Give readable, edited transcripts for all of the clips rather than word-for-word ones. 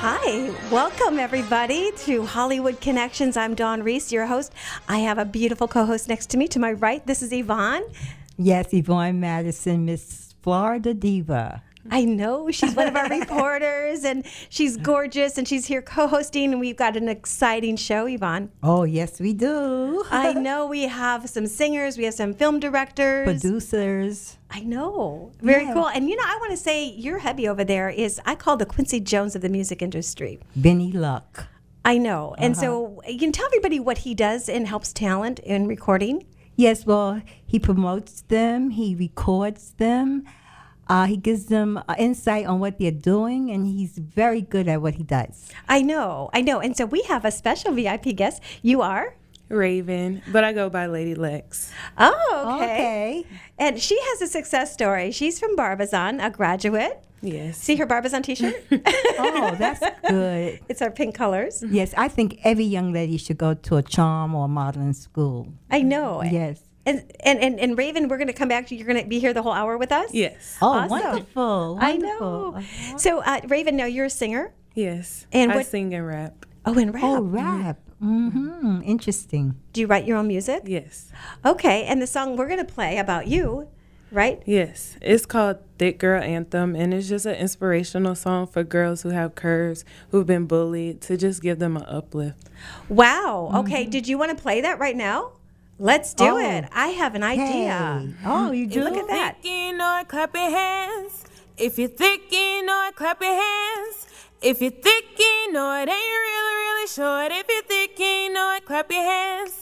Hi, welcome everybody to Hollywood Connections. I'm Dawn Reese, your host. I have a beautiful co-host next to me. To my right, this is Yvonne. Yes, Yvonne Madison, Miss Florida Diva. I know, she's one of our reporters, and she's gorgeous, and she's here co-hosting, and we've got an exciting show, Yvonne. Oh, yes, we do. I know we have some singers, we have some film directors. Producers. I know. Very cool. And you know, I want to say your hubby over there is, I call the Quincy Jones of the music industry. Benny Luck. I know. And so you can tell everybody what he does and helps talent in recording. Yes, well, he promotes them, he records them, he gives them insight on what they're doing, and he's very good at what he does. I know. And so we have a special VIP guest. You are? Raven, but I go by Lady Lex. Oh, okay. And she has a success story. She's from Barbizon, a graduate. Yes. See her Barbizon t-shirt? Oh, that's good. It's our pink colors. Yes, I think every young lady should go to a charm or modeling school. I know. Yes. And Raven, we're going to come back to you. You're going to be here the whole hour with us? Yes. Oh, Awesome. wonderful. I know. So, Raven, now you're a singer? Yes. And I what- sing and rap. Oh, and rap. Oh, rap. Mm-hmm. Interesting. Do you write your own music? Yes. Okay, and the song we're going to play about you, right? Yes. It's called Thick Girl Anthem, and it's just an inspirational song for girls who have curves, who've been bullied, to just give them an uplift. Wow. Okay, did you want to play that right now? Let's do it. I have an idea. Hey. Oh, you do? Look at that. Thick, you know it, clap your hands. If you're thick, you know it, clap your hands. If you're thick, you know it, ain't really, really short. If you're thick, you know it, clap your hands.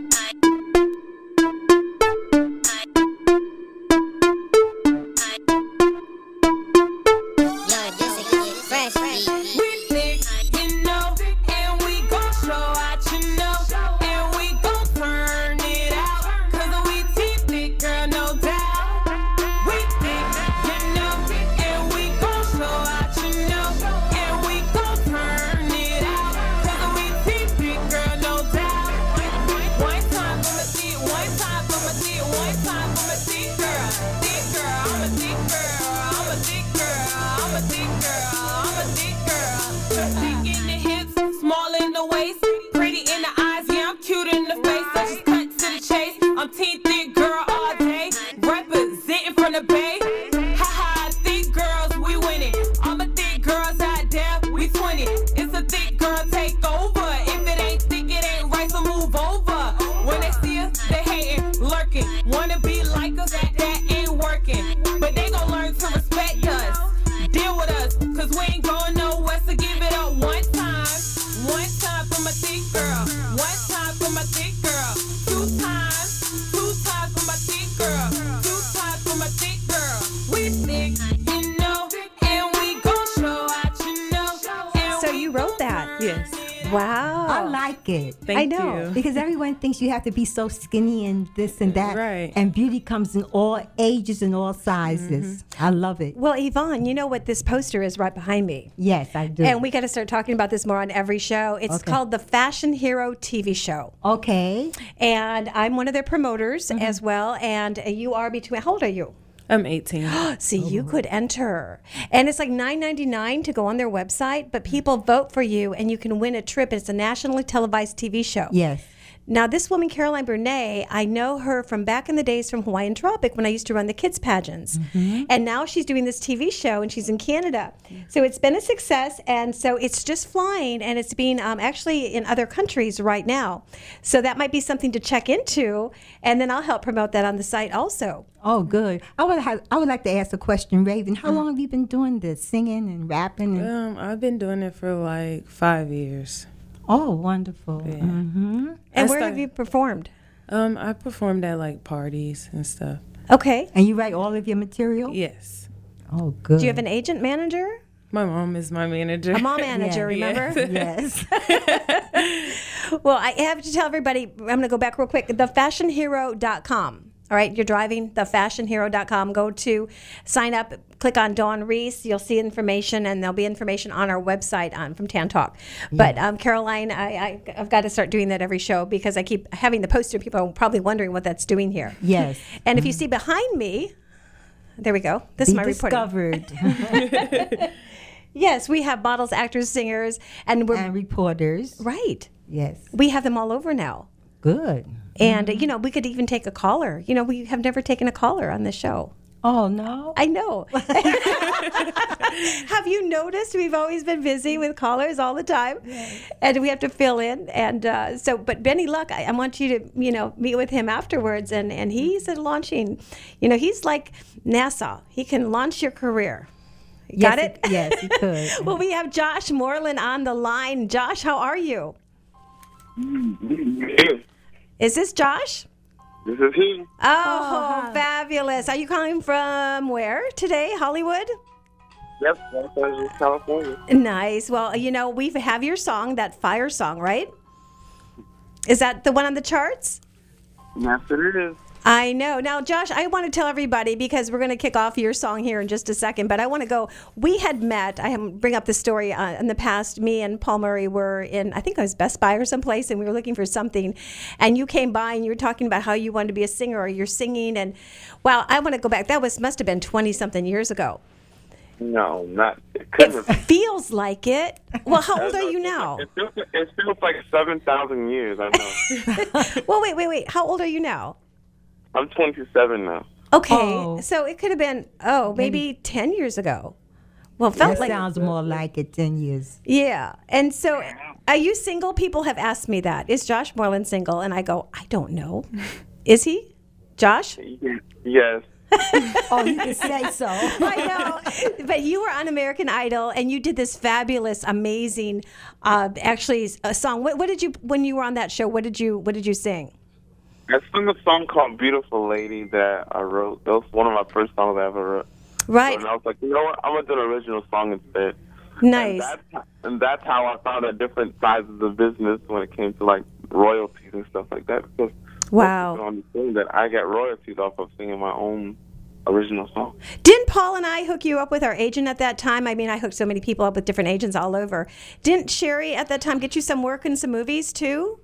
We thick, you know, and we gon' show out, you know, and we gon' turn it out, 'cause we thick, girl, no doubt. We thick, you know, and we gon' show out, you know, and we gon' turn it out, 'cause we thick, girl, no doubt. One time for my thick, one time for my thick, one time for my thick girl. Thick girl, I'm a thick girl, I'm a thick girl, I'm a thick girl, I'm a thick girl. Thick in the hips, small in the waist, pretty in the eyes, yeah, I'm cute in the face. I just cut to the chase. I'm team thick girl all day, representing from the bay. Ha ha, thick girls, we winning. All my thick girls out there, we 20. It's a thick girl takeover. If it ain't thick, it ain't right, so move over. When they see us, they hating, lurking. Wanna be like us, that ain't working. But they gon' learn to respect us. Deal with us, 'cause we ain't going nowhere, so give it up one time. One time for my thick girl. One time for my thick girl. Two times for my thick girl. Two times for my thick girl. We thick, you know, and we gon' show out, you know. And So we you wrote that? Yes. Wow. I like it. Thank I know. you. Because everyone thinks you have to be so skinny and this and that. Right. And beauty comes in all ages and all sizes. I love it. Well, Yvonne, you know what this poster is right behind me? Yes, I do. And we got to start talking about this more on every show. It's Okay. called the Fashion Hero TV show. Okay. And I'm one of their promoters as well. And you are between, how old are you? I'm 18. See, you could enter. And it's like $9.99 to go on their website, but people vote for you and you can win a trip. It's a nationally televised TV show. Yes. Now, this woman, Caroline Burnett, I know her from back in the days from Hawaiian Tropic when I used to run the kids' pageants. And now she's doing this TV show and she's in Canada. So it's been a success. And so it's just flying and it's being actually in other countries right now. So that might be something to check into. And then I'll help promote that on the site also. Oh, good. I would like to ask a question, Raven. How long have you been doing this, singing and rapping? And, I've been doing it for like 5 years. oh, wonderful. Yeah. And I where have started- you performed? I performed at like parties and stuff. Okay. And you write all of your material? Yes. Oh, good. Do you have an agent manager? My mom is my manager. A mom manager, Yeah. remember? Yes. Well, I have to tell everybody, I'm going to go back real quick, thefashionhero.com. All right, you're driving, thefashionhero.com. Go to sign up, click on Dawn Reese. You'll see information, and there'll be information on our website from Tan Talk. But Caroline, I've got to start doing that every show because I keep having the poster. People are probably wondering what that's doing here. Yes. And if you see behind me, there we go. This is Be my reporting. discovered. Yes, we have models, actors, singers, and we're And reporters. right. Yes. We have them all over now. Good. And, we could even take a caller. We have never taken a caller on this show. Oh, no. I know. Have you noticed we've always been busy with callers all the time? And we have to fill in. And but Benny Luck, I want you to, meet with him afterwards. And he's launching, he's like NASA. He can launch your career. Got it? Yes, you could. Well, we have Josh Moreland on the line. Josh, how are you? Is this Josh? This is he. Oh, fabulous. Are you calling from where today? Hollywood? Yep, Los Angeles, California. Nice. Well, we have your song, that Fire song, right? Is that the one on the charts? Yes, it is. I know. Now, Josh, I want to tell everybody, because we're going to kick off your song here in just a second, but I want to go. We had met, bring up the story in the past. Me and Paul Murray were in, I think it was Best Buy or someplace, and we were looking for something. And you came by and you were talking about how you wanted to be a singer, or you're singing. And, wow, I want to go back. That must have been 20-something years ago. No, not. It couldn't have. Feels like it. Well, how old are you now? It feels like 7,000 years, I know. Well, wait. How old are you now? I'm 27 now. Okay, Oh. so it could have been, maybe 10 years ago. Well, it That felt like, sounds more like it 10 years. yeah. And so, are you single? People have asked me that. Is Josh Moreland single? And I go, I don't know. Is he? Josh? Yes. Oh, you can say so. I know. But you were on American Idol, and you did this fabulous, amazing, actually, a song. What did you, when you were on that show, what did you sing? I sung a song called Beautiful Lady that I wrote. That was one of my first songs I ever wrote. Right. And I was like, you know what? I'm going to do an original song instead. Nice. And that's how I found out different sides of the business when it came to, like, royalties and stuff like that. Because Wow. on the thing that I get royalties off of singing my own original song. Didn't Paul and I hook you up with our agent at that time? I mean, I hooked so many people up with different agents all over. Didn't Sherry at that time get you some work in some movies too?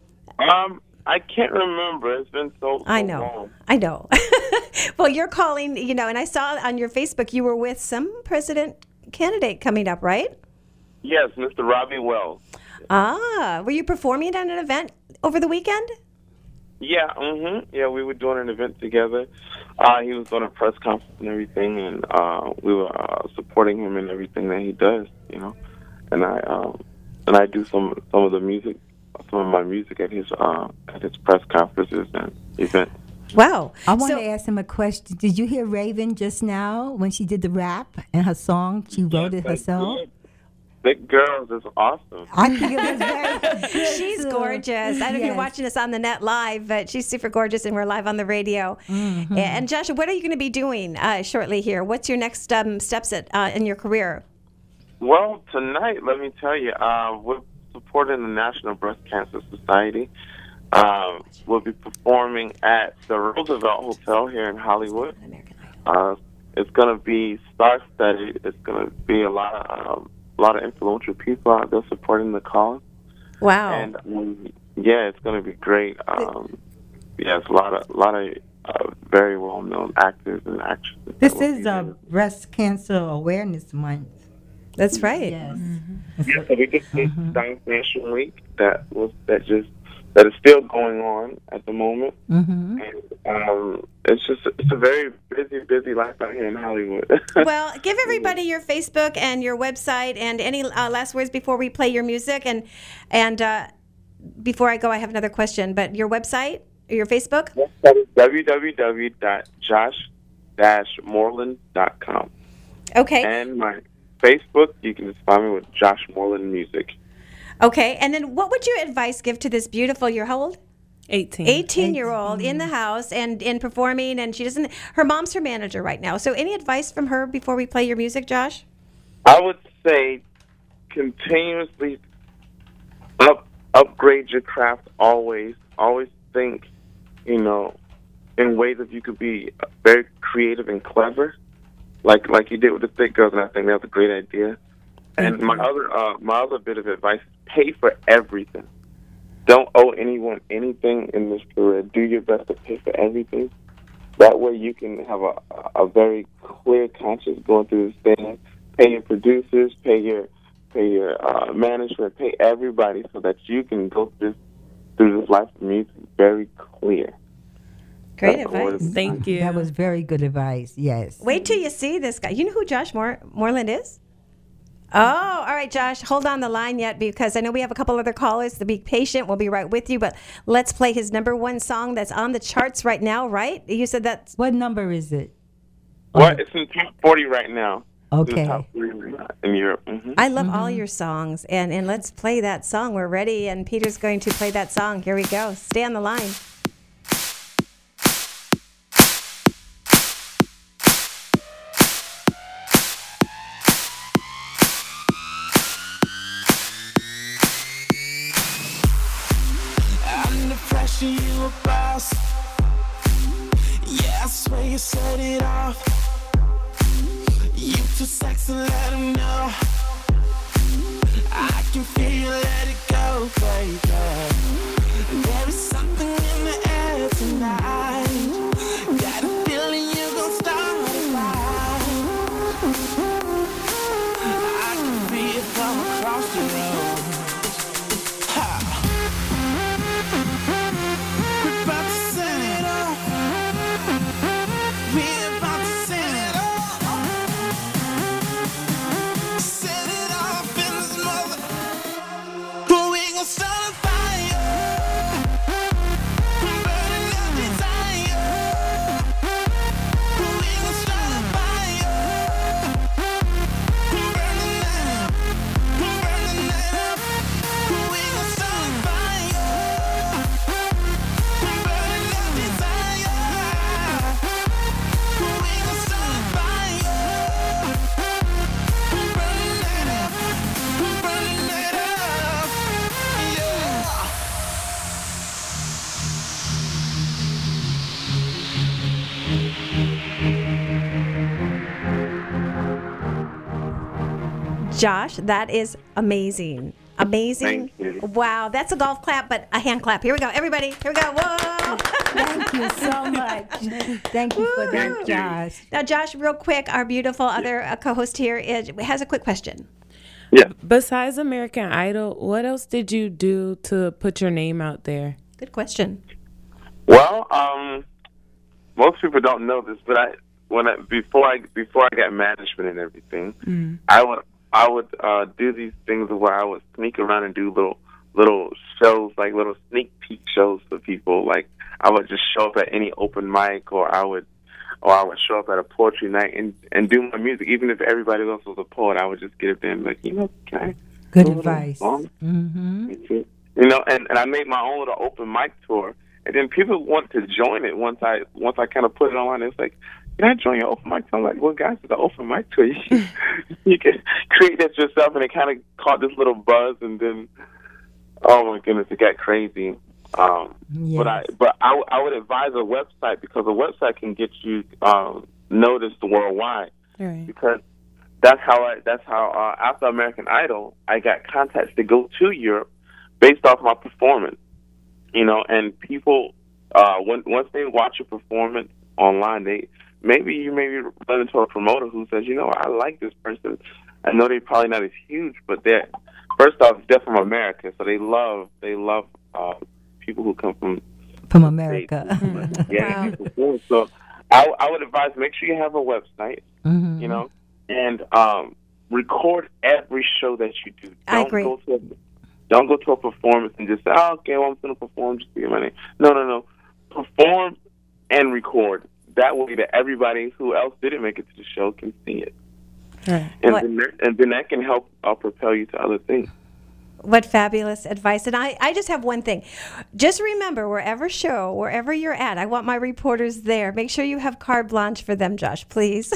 I can't remember. It's been so I long. know. Well, you're calling, and I saw on your Facebook you were with some president candidate coming up, right? Yes, Mr. Robbie Wells. Ah, were you performing at an event over the weekend? Yeah, yeah, we were doing an event together. He was doing a press conference and everything, and we were supporting him in everything that he does, And I do some of the music, some of my music at his press conferences and events. Wow. I want to ask him a question. Did you hear Raven just now when she did the rap and her song? She wrote it herself. Big Girls is awesome. I think it was very good. She's too. gorgeous. I don't know if you're Yes. watching us on the net live, but she's super gorgeous, and we're live on the radio. Mm-hmm. And Joshua, what are you going to be doing shortly here? What's your next steps in your career? Well, tonight, let me tell you, we're supporting the National Breast Cancer Society. We'll be performing at the Roosevelt Hotel here in Hollywood. It's going to be star-studded. It's going to be a lot of influential people out there supporting the cause. Wow. And yeah, it's going to be great. It's a lot of very well-known actors and actresses. This that will is be there. Breast Cancer Awareness Month. That's right. Yes. Yeah, so we just did Dance Nation Week that is still going on at the moment, Mm-hmm. and it's a very busy life out here in Hollywood. Well, give everybody your Facebook and your website, and any last words before we play your music. And before I go, I have another question. But your website or your Facebook? That is www.josh-moreland.com. Okay. And my Facebook, you can just find me with Josh Moreland Music. Okay. And then, what would your advice give to this beautiful? You're how old? 18. 18-year-old in the house and performing, and she doesn't. Her mom's her manager right now. So, any advice from her before we play your music, Josh? I would say continuously upgrade your craft. Always think, in ways that you could be very creative and clever, like you did with the Thick Girls, and I think that's a great idea. And my other bit of advice is pay for everything. Don't owe anyone anything in this career. Do your best to pay for everything. That way you can have a very clear conscience going through this thing pay your producers, pay your management, pay everybody, so that you can go through this life of music very clear. Great That's what advice. Thank you. That was very good advice. Yes. Wait till you see this guy. You know who Josh Moreland is? Oh, all right, Josh. Hold on the line yet, because I know we have a couple other callers. To be patient, we'll be right with you. But let's play his number one song that's on the charts right now, right? You said that's... What number is it? Well, it's in top 40 right now. It's in Okay. top 40 in Europe. I love all your songs. And let's play that song. We're ready, and Peter's going to play that song. Here we go. Stay on the line. Under pressure, you a boss. Yeah, I swear you set it off. You too sexy, let him know. I can feel you, let it go, baby. There is something in the air tonight. Got a feeling you gon' start a fight. I can feel it from across the road. We're about to set it off. We're about to set it off. Set it off in this mother. We gon' start a fire. Burning up desire. We gon' start a fire. Burn the night up. Burn the night up. We gon' start a fire. Burning up desire. We gon' start a fire. Burn the night up. Burn the night up. Yeah. Josh, that is amazing. Amazing. Thank you. Wow, that's a golf clap, but a hand clap. Here we go. Everybody, here we go. Whoa. Thank you so much. Thank you for that, Josh. Now, Josh, real quick, our beautiful other co-host here has a quick question. Yeah. Besides American Idol, what else did you do to put your name out there? Good question. Well, most people don't know this, but before I got management and everything, I would do these things where I would sneak around and do little shows, like little sneak peek shows for people. Like I would just show up at any open mic, or I would show up at a poetry night and do my music. Even if everybody else was a poet, I would just get up there and be like, can I Good do a little advice. song? Mm-hmm. And I made my own little open mic tour, and then people want to join it once I kind of put it online. It's like, can I join your open mic tour? I'm like, well, guys, it's an open mic tour. You can create that yourself, and it kind of caught this little buzz, and then, oh my goodness, it got crazy. Yes. But I would advise a website, because a website can get you noticed worldwide. Right. Because that's how after American Idol, I got contacts to go to Europe based off my performance. And people once they watch your performance online, maybe you run into a promoter who says, I like this person. I know they're probably not as huge, but they're from America, so they love people who come From America. yeah. So I would advise, make sure you have a website, Mm-hmm. and record every show that you do. I agree. Don't go to a performance and just say, okay, well, I'm going to perform just to get my name. No. Perform and record. That way that everybody who else didn't make it to the show can see it. Right. And then that can help propel you to other things. What fabulous advice. And I just have one thing. Just remember, wherever you're at, I want my reporters there. Make sure you have carte blanche for them, Josh, please.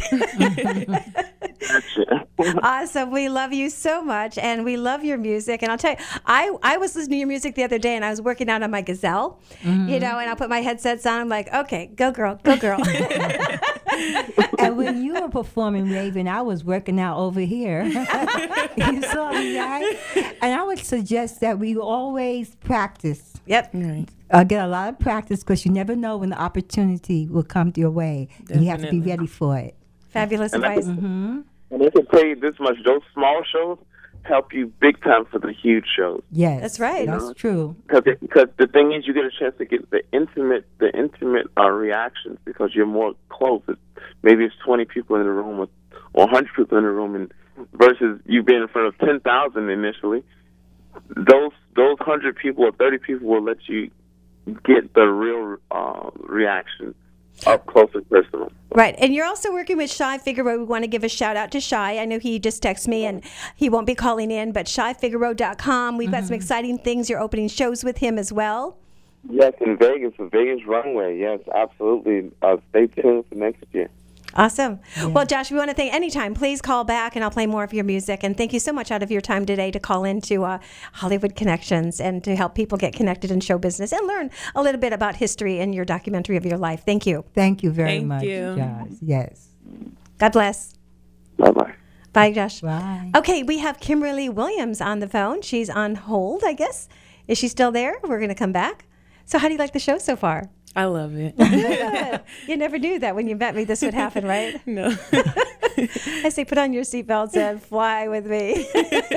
Awesome. We love you so much, and we love your music. And I'll tell you, I was listening to your music the other day, and I was working out on my Gazelle, and I put my headsets on. I'm like, okay, go girl, go girl. And when you were performing, Raven, I was working out over here. You saw me, right? And I would suggest that we always practice. Yep. Right. Get a lot of practice, because you never know when the opportunity will come your way. And you have to be Definitely. ready for it. Fabulous And advice. And I can tell you this much: those small shows help you big time for the huge shows. Yes, That's right. That's true. Because the thing is, you get a chance to get the intimate reactions because you're more close. Maybe it's 20 people in the room or 100 people in the room, and versus you being in front of 10,000 initially. Those 100 people or 30 people will let you get the real reaction up close and personal. Right. And you're also working with Shy Figaro. We want to give a shout out to Shy. I know he just texted me and he won't be calling in, but shyfigaro.com. We've got some exciting things. You're opening shows with him as well. Yes, in Vegas, the Vegas runway. Yes, absolutely. Stay tuned for next year. Awesome. Well, Josh, we want to thank anytime. Please call back and I'll play more of your music. And thank you so much out of your time today to call into Hollywood Connections and to help people get connected in show business and learn a little bit about history and your documentary of your life. Thank you. Thank you very Thank much, you. Josh. Yes. God bless. Bye-bye. Bye, Josh. Bye. Okay, we have Kimberly Williams on the phone. She's on hold, I guess. Is she still there? We're going to come back. So how do you like the show so far? I love it. You never knew that when you met me this would happen, right? No. I say, put on your seatbelts and fly with me.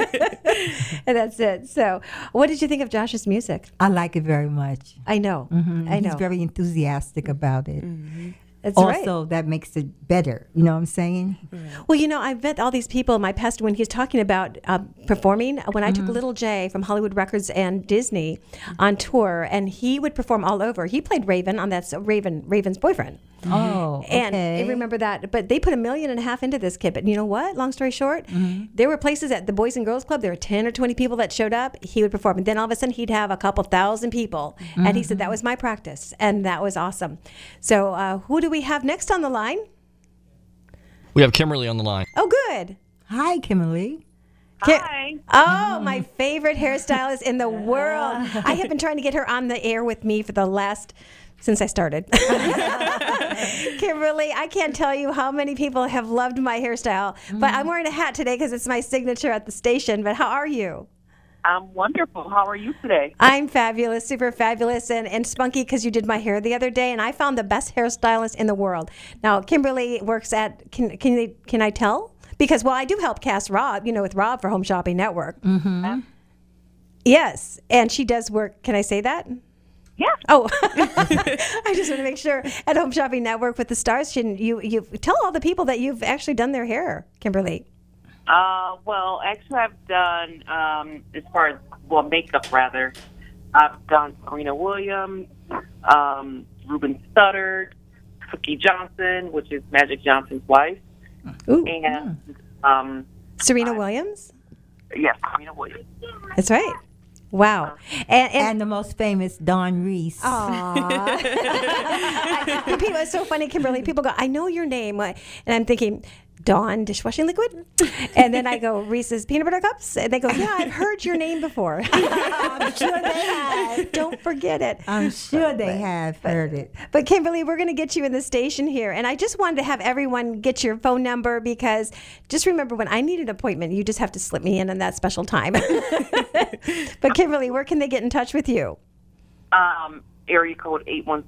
And that's it. So what did you think of Josh's music? I like it very much. I know. I know. He's very enthusiastic about it. That's right. Also, that makes it better. You know what I'm saying? Well, you know, I've met all these people in my past when he's talking about performing. When I took Little J from Hollywood Records and Disney on tour, and he would perform all over. He played Raven on that's Raven's boyfriend. Oh, okay. And I remember that. But they put $1.5 million into this kid. But you know what? Long story short, there were places at the Boys and Girls Club, there were 10 or 20 people that showed up. He would perform. And then all of a sudden, he'd have a couple thousand people. And he said, that was my practice. And that was awesome. So who do we have next on the line? We have Kimberly on the line. Oh, good. Hi, Kimberly. Hi. Oh, my favorite hairstylist in the world. I have been trying to get her on the air with me for the last... since I started. Kimberly, I can't tell you how many people have loved my hairstyle, but I'm wearing a hat today because it's my signature at the station. But how are you? I'm wonderful. How are you today? I'm fabulous, super fabulous, and spunky because you did my hair the other day, and I found the best hairstylist in the world. Now, Kimberly works at, can I tell? Because, well, I do help cast Rob, with Rob for Home Shopping Network. Yes, and she does work, can I say that? Yeah. Oh, I just want to make sure at Home Shopping Network with the stars. You tell all the people that you've actually done their hair, Kimberly. Well, actually, I've done as far as makeup rather. I've done Serena Williams, Ruben Studdard, Cookie Johnson, which is Magic Johnson's wife, Ooh. and Serena Williams. Yes, Serena Williams. That's right. Wow. And the most famous Dawn Reese. Aww. People, it's so funny, Kimberly. People go, I know your name. And I'm thinking, Dawn dishwashing liquid? And then I go, Reese's peanut butter cups? And they go, yeah, I've heard your name before. I'm sure they have. Don't forget it. I'm sure they have heard it. But Kimberly, we're going to get you in the station here. And I just wanted to have everyone get your phone number because just remember when I need an appointment, you just have to slip me in that special time. But Kimberly, where can they get in touch with you? Area code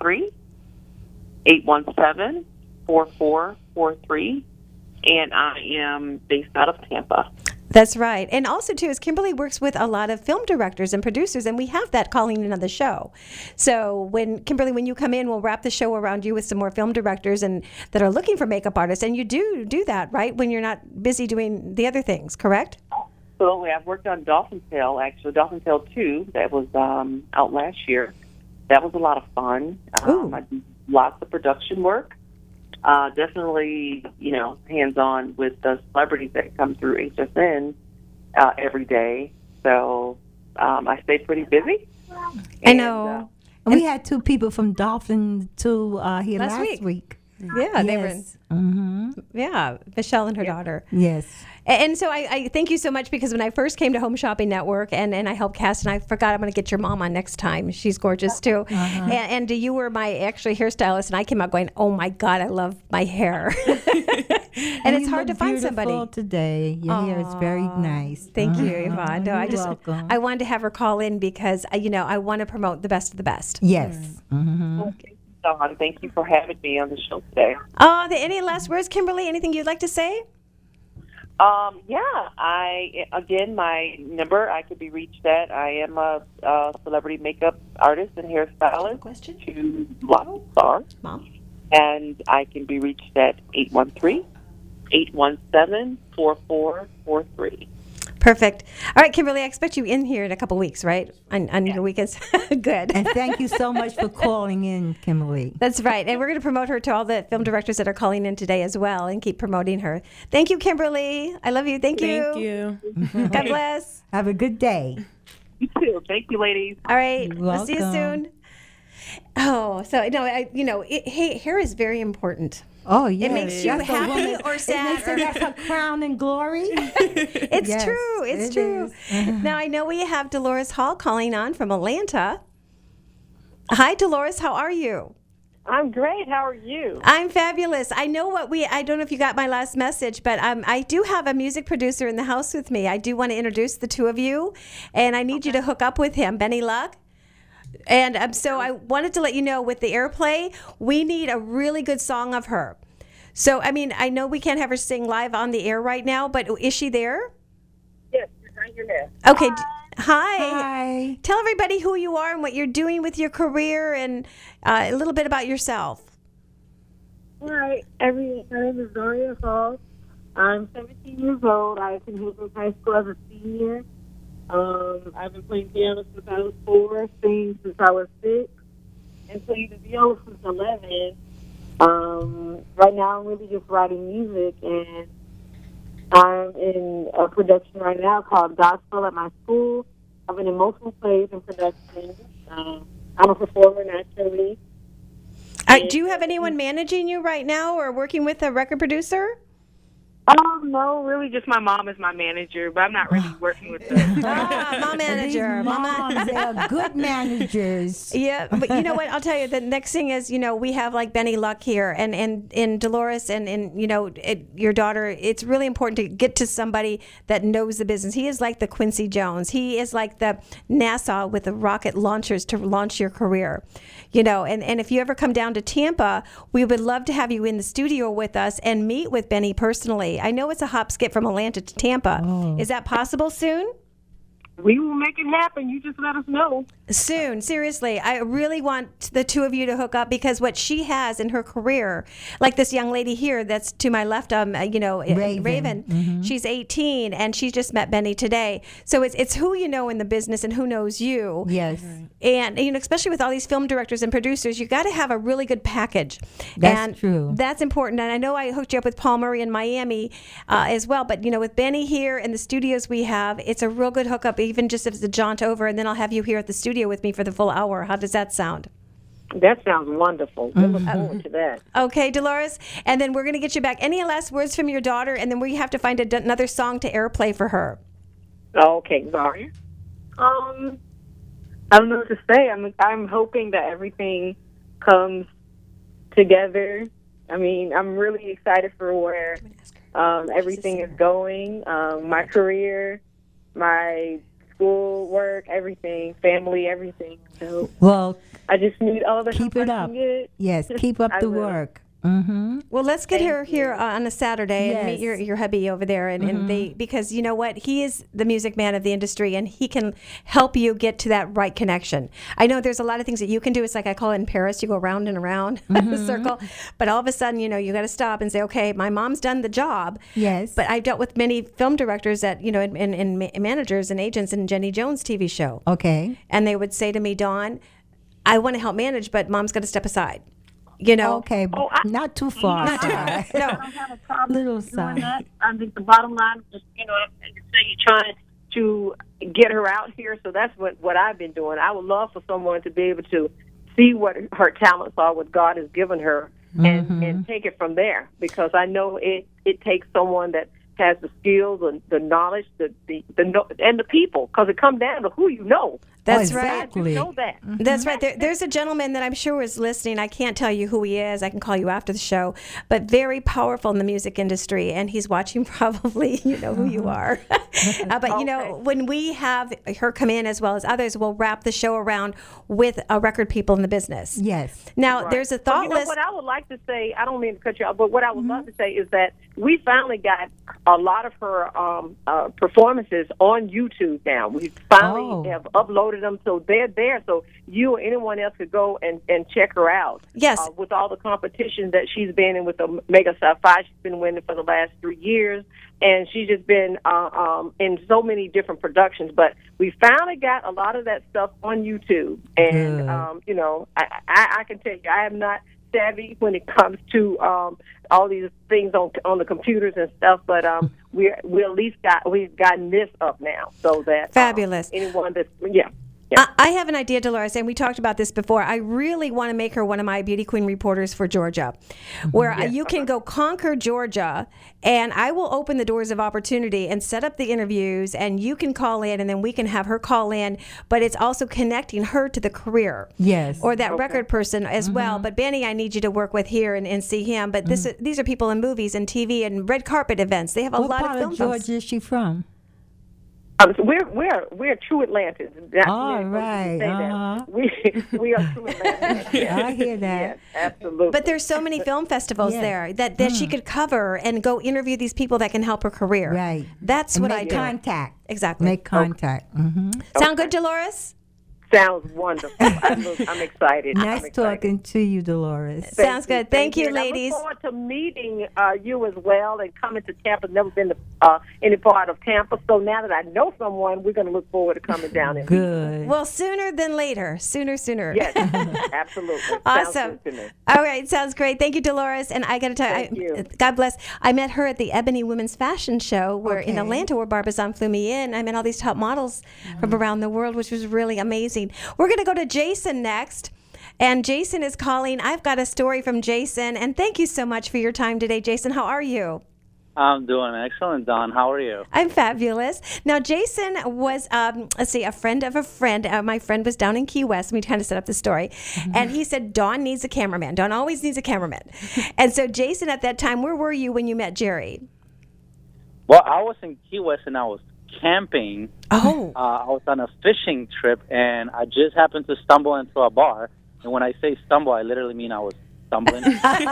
813-817-4443. And I am based out of Tampa. That's right. And also, too, is Kimberly works with a lot of film directors and producers, and we have that calling in on the show. So, Kimberly, when you come in, we'll wrap the show around you with some more film directors and that are looking for makeup artists. And you do that, right, when you're not busy doing the other things, correct? Absolutely. I've worked on Dolphin Tale, actually, Dolphin Tale 2, that was out last year. That was a lot of fun. I did lots of production work. Definitely, hands-on with the celebrities that come through HSN every day. So I stay pretty busy. I know. And we had two people from Dolphin here last week. Yeah, they were in. Yeah, Michelle and her daughter. Yes. And so I thank you so much because when I first came to Home Shopping Network and I helped cast, and I forgot I'm going to get your mom on next time. She's gorgeous too. And you were my actually hairstylist, and I came out going, oh my God, I love my hair. And it's hard to find somebody. Today, your hair is very nice. Thank you, Yvonne. No, You're welcome. I wanted to have her call in because I want to promote the best of the best. Yes. Okay. Dawn, thank you for having me on the show today. Oh, any last words, Kimberly? Anything you'd like to say? My number I could be reached at. I am a celebrity makeup artist and hairstylist. Question? To Lost Star. Mom. And I can be reached at 813-817-4443. Perfect. All right, Kimberly, I expect you in here in a couple weeks, right? On your weekends. Good. And thank you so much for calling in, Kimberly. That's right. And we're going to promote her to all the film directors that are calling in today as well and keep promoting her. Thank you, Kimberly. I love you. Thank you. Thank you. God bless. Have a good day. You too. Thank you, ladies. All right. You're We'll see you welcome. soon. Oh, so no, hair is very important. Oh, yeah. It makes you That's a happy woman- or sad. It makes her crown and glory. It's Yes, true. It's it true. is. Now, I know we have Dolores Hall calling on from Atlanta. Hi, Dolores. How are you? I'm great. How are you? I'm fabulous. I don't know if you got my last message, but I do have a music producer in the house with me. I do want to introduce the two of you, and I need you to hook up with him, Benny Luck. And so I wanted to let you know with the airplay, we need a really good song of her. So, I mean, I know we can't have her sing live on the air right now, but is she there? Yes, you're right here now. Okay. Hi. Hi. Tell everybody who you are and what you're doing with your career and a little bit about yourself. All right. My name is Doria Hall. I'm 17 years old. I attended Hillsborough High School as a senior. I've been playing piano since I was 4, singing since I was 6, and playing the viola since 11. Right now I'm really just writing music, and I'm in a production right now called Gospel at my school. I've been in multiple plays and productions. I'm a performer naturally. Do you have anyone managing you right now or working with a record producer? No, really just my mom is my manager, but I'm not really working with them. Mom manager. These moms, they are good managers. Yeah, but you know what? I'll tell you, the next thing is, we have like Benny Luck here and Dolores and your daughter. It's really important to get to somebody that knows the business. He is like the Quincy Jones. He is like the NASA with the rocket launchers to launch your career. And if you ever come down to Tampa, we would love to have you in the studio with us and meet with Benny personally. I know it's a hop skip from Atlanta to Tampa. Oh. Is that possible soon? We will make it happen. You just let us know. Soon, seriously. I really want the two of you to hook up because what she has in her career, like this young lady here that's to my left, Raven. Mm-hmm. She's 18 and she just met Benny today. So it's who you know in the business and who knows you. Yes. And especially with all these film directors and producers, you got to have a really good package. That's true. That's important. And I know I hooked you up with Paul Murray in Miami as well. But with Benny here and the studios we have, it's a real good hookup. Even just if it's a jaunt over, and then I'll have you here at the studio with me for the full hour. How does that sound? That sounds wonderful. We look forward to that. Okay, Dolores. And then we're going to get you back. Any last words from your daughter? And then we have to find another song to airplay for her. Okay, sorry. I don't know what to say. I'm hoping that everything comes together. I mean, I'm really excited for where everything is going. My career, my school work, everything, family, everything. So well, I just need all the keep help it I up. can get. Yes, keep up the will. work. Mm-hmm. Well, let's get her here on a Saturday and meet your hubby over there, and because you know what, he is the music man of the industry, and he can help you get to that right connection. I know there's a lot of things that you can do. It's like I call it in Paris, you go round and around the circle, but all of a sudden, you got to stop and say, okay, my mom's done the job. Yes. But I've dealt with many film directors that and managers and agents in Jenny Jones' TV show. Okay. And they would say to me, Dawn, I want to help manage, but mom's got to step aside. Okay, not too far. Not too far. No. I don't have a problem Little doing side. that. I think the bottom line is, like you say, you're trying to get her out here. So that's what I've been doing. I would love for someone to be able to see what her talents are, what God has given her, and take it from there. Because I know it takes someone that has the skills and the knowledge, and the people. Because it comes down to who you know. That's exactly. You know that. That's right. There's a gentleman that I'm sure is listening. I can't tell you who he is. I can call you after the show. But very powerful in the music industry, and he's watching probably. You know who you are. But when we have her come in as well as others, we'll wrap the show around with record people in the business. Yes. Now there's a thought list. What I would like to say, I don't mean to cut you off, but what I would love to say is that we finally got a lot of her performances on YouTube now. We finally have uploaded them, so they're there. So you or anyone else could go and check her out. Yes. With all the competition that she's been in with the Mega Star 5, she's been winning for the last 3 years. And she's just been in so many different productions. But we finally got a lot of that stuff on YouTube. And, you know, I can tell you, I am not savvy when it comes to all these things on the computers and stuff. But we at least we've gotten this up now. So that fabulous. Anyone that's, I have an idea, Dolores, and we talked about this before. I really want to make her one of my Beauty Queen reporters for Georgia, where you can go conquer Georgia, and I will open the doors of opportunity and set up the interviews, and you can call in, and then we can have her call in, but it's also connecting her to the career. Yes. Or that record person as well. But Benny, I need you to work with here and see him. But these are people in movies and TV and red carpet events. They have a lot of film. What part of Georgia is she from? We're true Atlantans. All right. We are true Atlantans. Yeah. I hear that. Yes, absolutely. But there's so many film festivals there that she could cover and go interview these people that can help her career. Right. That's what I do. Make contact. Exactly. Make contact. Sound good, Dolores? Sounds wonderful. I'm excited. Nice talking to you, Dolores. Sounds good. Thank you, ladies. I look forward to meeting you as well and coming to Tampa. Never been to any part of Tampa, so now that I know someone, we're going to look forward to coming down and good. Well, sooner than later. Sooner. Yes, absolutely. Awesome. Sounds good to me. All right, sounds great. Thank you, Dolores. And I got to tell you, God bless. I met her at the Ebony Women's Fashion Show in Atlanta, where Barbizon flew me in. I met all these top models from around the world, which was really amazing. We're going to go to Jason next. And Jason is calling. I've got a story from Jason. And thank you so much for your time today, Jason. How are you? I'm doing excellent, Don. How are you? I'm fabulous. Now, Jason was, a friend of a friend. My friend was down in Key West. Let me kind of set up the story. And he said, Dawn needs a cameraman. Dawn always needs a cameraman. And so, Jason, at that time, where were you when you met Jerry? Well, I was in Key West, and I was camping. Oh. I was on a fishing trip, and I just happened to stumble into a bar. And when I say stumble, I literally mean I was stumbling.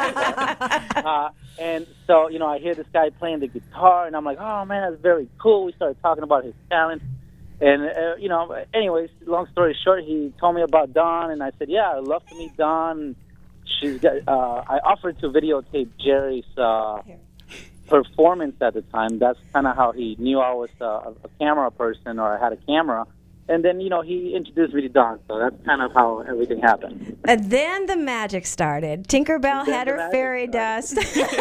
And so, you know, I hear this guy playing the guitar, and I'm like, oh, man, that's very cool. We started talking about his talent. And, you know, anyways, long story short, he told me about Dawn, and I said, yeah, I'd love to meet Dawn. She's got, I offered to videotape Jerry's performance at the time. That's kind of how he knew I was a camera person, or I had a camera. And then, you know, he introduced me to Dawn, so that's kind of how everything happened. And then the magic started. Tinkerbell had her fairy dust.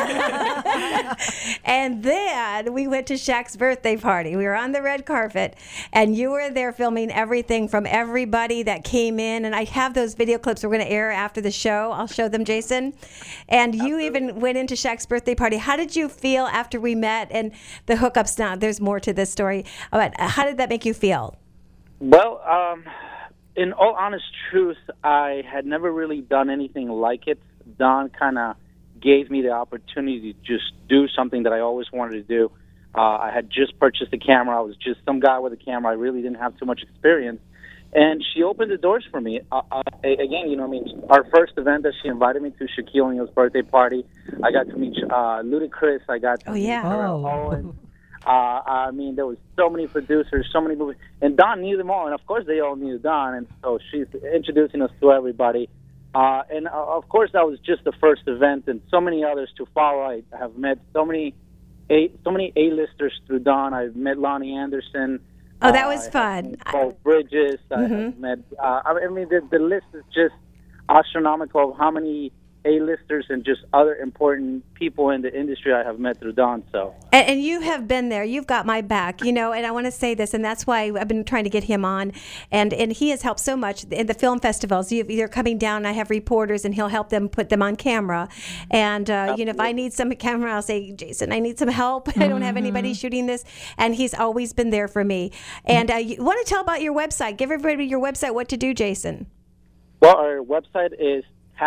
And then we went to Shaq's birthday party. We were on the red carpet, and you were there filming everything from everybody that came in. And I have those video clips we're going to air after the show. I'll show them, Jason. And you even went into Shaq's birthday party. How did you feel after we met and the hookups? Now, there's more to this story. But how did that make you feel? Well, in all honest truth, I had never really done anything like it. Dawn kind of gave me the opportunity to just do something that I always wanted to do. I had just purchased a camera. I was just some guy with a camera. I really didn't have too much experience. And she opened the doors for me. Again, you know, I mean, our first event that she invited me to, Shaquille O'Neal's birthday party, I got to meet Ludacris. I got to meet Terrell Owens. I mean, there was so many producers, so many movies, and Dawn knew them all, and of course they all knew Dawn, and so she's introducing us to everybody. And of course that was just the first event, and so many others to follow. I have met so many A-listers through Dawn. I've met Lonnie Anderson. Oh, that was fun. Paul Bridges. I've met. I mean, the list is just astronomical of how many A-listers and just other important people in the industry I have met through Dawn. So, and you have been there. You've got my back, you know. And I want to say this, and that's why I've been trying to get him on. And he has helped so much in the film festivals. They're coming down. I have reporters, and he'll help them put them on camera. And you know, if I need some camera, I'll say, Jason, I need some help. I don't have anybody shooting this, and he's always been there for me. And you want to tell about your website? Give everybody your website. What to do, Jason? Well, our website is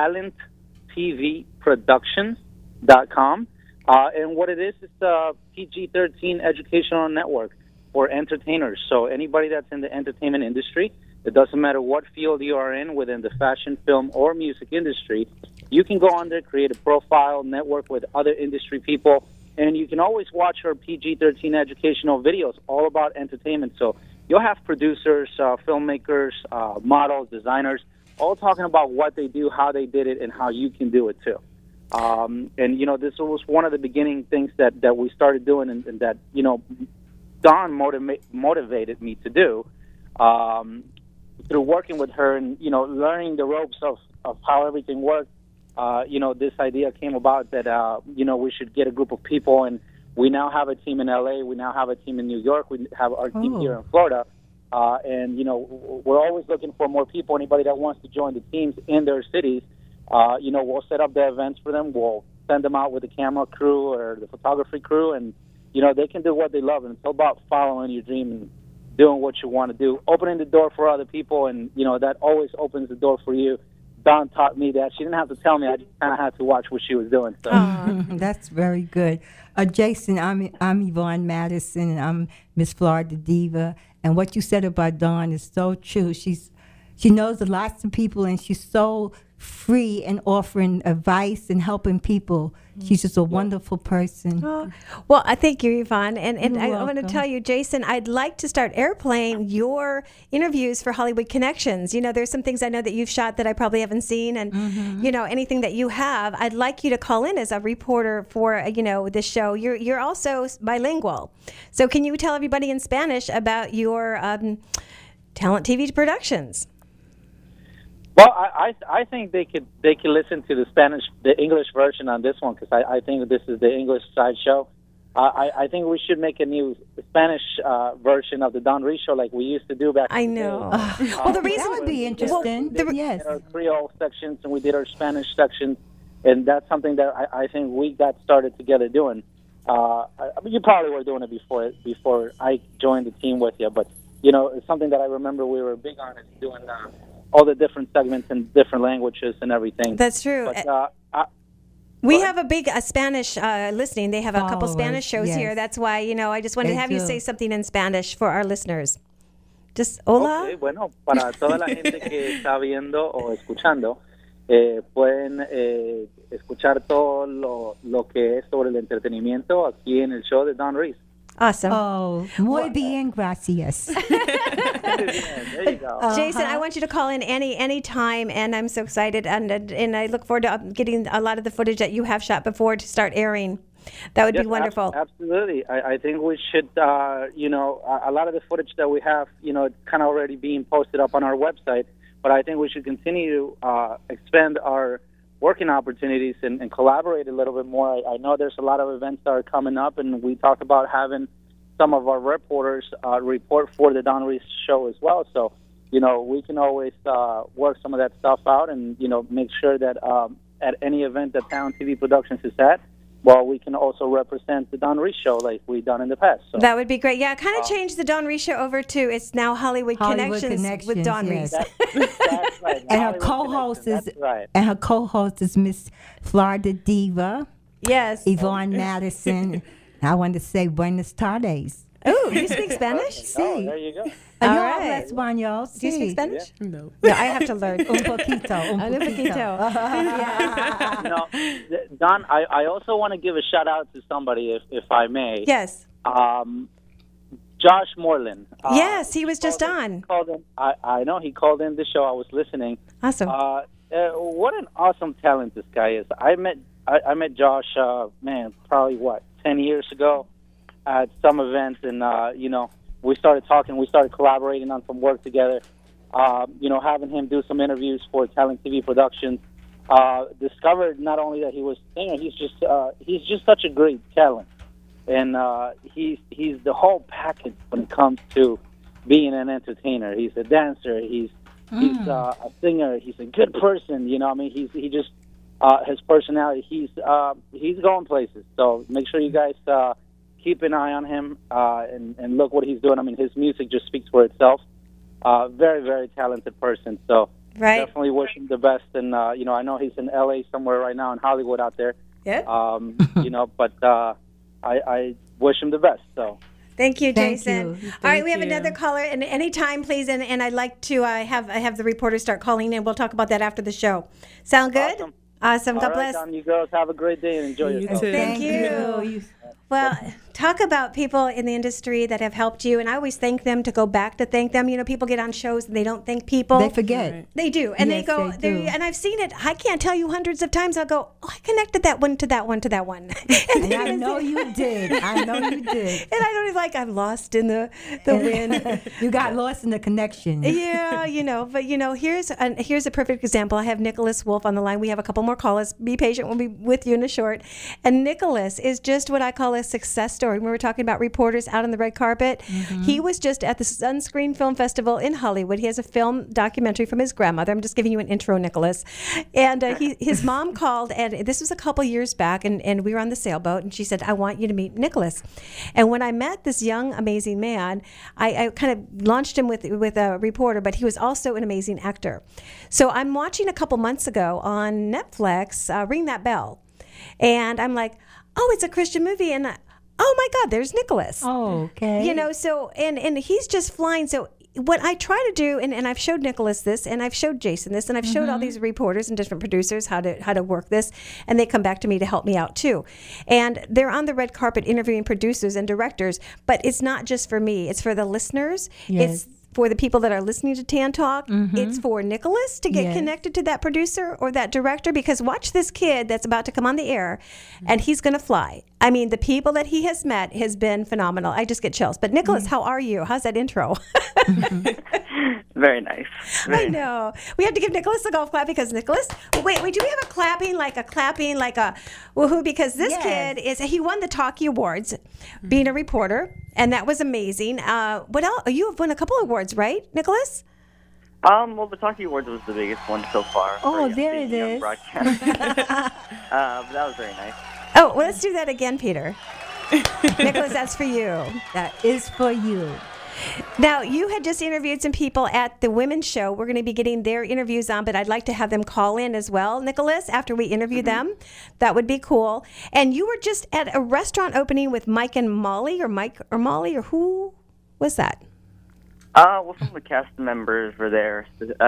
TalentTVProductions.com. And what it is, it's a PG-13 educational network for entertainers. So anybody that's in the entertainment industry, it doesn't matter what field you are in within the fashion, film, or music industry, you can go on there, create a profile, network with other industry people, And you can always watch her PG-13 educational videos all about entertainment. So you'll have producers, filmmakers, models, designers, all talking about what they do, how they did it, and how you can do it too. And, this was one of the beginning things that we started doing and that, Dawn motivated me to do through working with her and, learning the ropes of how everything worked. This idea came about that, we should get a group of people, and we now have a team in L.A., we now have a team in New York, we have our team here in Florida, and, we're always looking for more people, anybody that wants to join the teams in their cities. We'll set up the events for them, we'll send them out with the camera crew or the photography crew, and, they can do what they love, and it's all about following your dream and doing what you want to do, opening the door for other people, and, that always opens the door for you. Dawn taught me that. She didn't have to tell me. I just kind of had to watch what she was doing. So that's very good. Jason, I'm Yvonne Madison, and I'm Miss Florida Diva. And what you said about Dawn is so true. She knows lots of people, and she's so free in offering advice and helping people. She's just a wonderful person. Well, I thank you, Yvonne. And I want to welcome. tell you, Jason, I'd like to start airplaying your interviews for Hollywood Connections. There's some things I know that you've shot that I probably haven't seen. And, anything that you have, I'd like you to call in as a reporter for, this show. You're also bilingual. So can you tell everybody in Spanish about your Talent TV Productions? Well, I think they could listen to the English version on this one, because I think this is the English side show. I think we should make a new Spanish version of the Don Reese show like we used to do back. I know. Well, the reason that would be interesting. Yes, our Creole sections and we did our Spanish sections, and that's something that I think we got started together doing. You probably were doing it before I joined the team with you, but it's something that I remember we were big on, is doing all the different segments in different languages and everything. That's true. But, we have a big Spanish listening. They have a couple Followers, Spanish shows yes. here. That's why, I just wanted They to have you do. say something in Spanish for our listeners. Just hola. Okay, bueno, para toda la gente que está viendo o escuchando, pueden escuchar todo lo que es sobre el entretenimiento aquí en el show de Don Reese. Awesome. Oh, muy bien, gracias. There you go. Jason, I want you to call in any time, and I'm so excited, and I look forward to getting a lot of the footage that you have shot before to start airing. That would be wonderful. Absolutely. I think we should, a lot of the footage that we have, it's kind of already being posted up on our website, but I think we should continue to expand our working opportunities and collaborate a little bit more. I know there's a lot of events that are coming up, and we talked about having some of our reporters report for the Don Reese show as well. So, we can always work some of that stuff out and, make sure that at any event that Talent TV Productions is at, we can also represent the Don Reese show like we've done in the past. So. That would be great. Yeah, kind of change the Don Reese show over to it's now Hollywood Connections with Don yes. Reese. That's right. And her Hollywood co-host Connections, is that's right. and her co-host is Miss Florida Diva, Yes. Yvonne Madison. I want to say buenas tardes. Oh, you speak Spanish? Oh, there you go. All Yo right. hablo español. Do you speak Sí. Spanish? No. No, I have to learn. Un poquito. Un poquito. Don, I also want to give a shout out to somebody, if I may. Yes. Josh Moreland. Yes, he was just on. Called in. I know he called in the show. I was listening. Awesome. What an awesome talent this guy is. I met Josh, probably 10 years ago at some event, and we started talking. We started collaborating on some work together. Having him do some interviews for Talent TV Productions. Discovered not only that he was a singer, he's just such a great talent, and he's the whole package when it comes to being an entertainer. He's a dancer. He's a singer. He's a good person. He just his personality. He's going places. So make sure you guys keep an eye on him and look what he's doing. I mean, his music just speaks for itself. Very, very talented person. So definitely wish him the best. And I know he's in LA somewhere right now, in Hollywood out there. Yeah. But I wish him the best. So. Thank you, Thank Jason. you. All right, we have Thank you. another caller, and anytime, please. And I'd like to have the reporters start calling in. We'll talk about that after the show. Sound good? Awesome. Awesome. All God right, bless. Don, you girls have a great day and enjoy yourself. too. Thank you. Well, talk about people in the industry that have helped you, and I always thank them to go back to thank them. You know, people get on shows and they don't thank people. They forget. They do, and Yes, they go. they do. And I've seen it. I can't tell you hundreds of times. I'll go, oh, I connected that one to that one to that one. And I know you did. I know you did. And I don't even like I'm lost in the wind. You got lost in the connection. Yeah, but here's a perfect example. I have Nicholas Wolf on the line. We have a couple more callers. Be patient. We'll be with you in a short. And Nicholas is just what I call a success story. When we were talking about reporters out on the red carpet, he was just at the Sunscreen Film Festival in Hollywood. He has a film documentary from his grandmother. I'm just giving you an intro, Nicholas. And his mom called, and this was a couple years back, and we were on the sailboat, and she said, I want you to meet Nicholas. And when I met this young, amazing man, I kind of launched him with a reporter, but he was also an amazing actor. So I'm watching a couple months ago on Netflix, Ring That Bell. And I'm like, oh, it's a Christian movie. And oh my God, there's Nicholas. Oh, okay. So, and he's just flying. So what I try to do, and I've showed Nicholas this, and I've showed Jason this, and I've showed all these reporters and different producers how to work this, and they come back to me to help me out too. And they're on the red carpet interviewing producers and directors, but it's not just for me. It's for the listeners. Yes. It's for the people that are listening to Tan Talk. It's for Nicholas to get connected to that producer or that director, because watch this kid that's about to come on the air, and he's going to fly. I mean, the people that he has met has been phenomenal. I just get chills. But Nicholas, how are you? How's that intro? Very nice. I know. We have to give Nicholas a golf clap because Nicholas, wait, do we have a clapping like a woohoo? Because this kid he won the Talkie Awards being a reporter, and that was amazing. What else? You have won a couple of awards, right, Nicholas? Well, the Talkie Awards was the biggest one so far. Oh, for, there it is. Broadcast. But that was very nice. Oh, well, let's do that again, Peter. Nicholas, that's for you. That is for you. Now, you had just interviewed some people at the women's show. We're going to be getting their interviews on, but I'd like to have them call in as well, Nicholas, after we interview them. That would be cool. And you were just at a restaurant opening with Mike and Molly, or Mike or Molly, or who was that? Well, some of the cast members were there.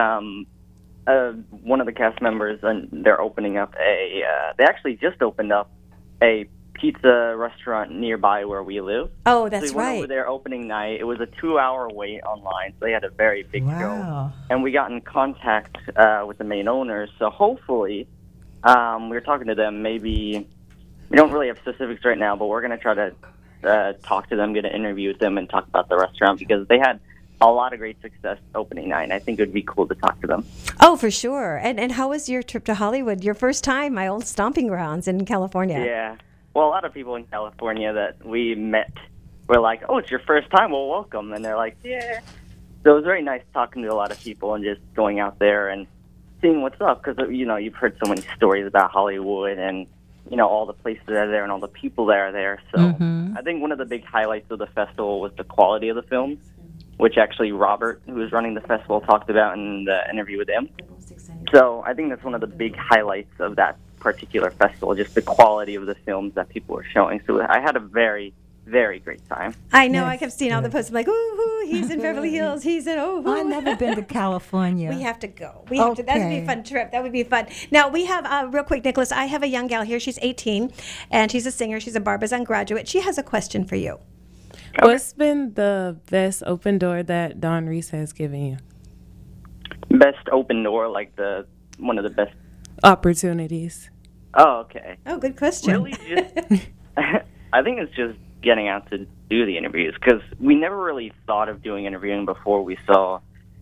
One of the cast members, and they're opening up they actually just opened up a pizza restaurant nearby where we live. Oh, that's so we went right. over there opening night. It was a 2-hour wait online, so they had a very big show. And we got in contact with the main owners, so hopefully we were talking to them. Maybe we don't really have specifics right now, but we're going to try to talk to them, get an interview with them, and talk about the restaurant, because they had a lot of great success opening night, and I think it would be cool to talk to them. Oh, for sure. And how was your trip to Hollywood? Your first time, my old stomping grounds in California. Yeah. Well, a lot of people in California that we met were like, oh, it's your first time, well, welcome. And they're like, yeah. So it was very nice talking to a lot of people and just going out there and seeing what's up, because, you've heard so many stories about Hollywood and, all the places that are there and all the people that are there. So I think one of the big highlights of the festival was the quality of the films, which actually Robert, who was running the festival, talked about in the interview with him. So I think that's one of the big highlights of that particular festival, just the quality of the films that people were showing. So I had a very, very great time. I know. I kept seeing all the posts. I'm like, ooh, he's in Beverly Hills. He's in, I've never been to California. We have to go. We have to. That would be a fun trip. That would be fun. Now, we have, real quick, Nicholas, I have a young gal here. She's 18, and she's a singer. She's a Barbizon graduate. She has a question for you. Okay. What's been the best open door that Dawn Reese has given you? Best open door, like one of the best opportunities. Oh, okay. Oh, good question. Really, just I think it's just getting out to do the interviews, because we never really thought of doing interviewing before we saw,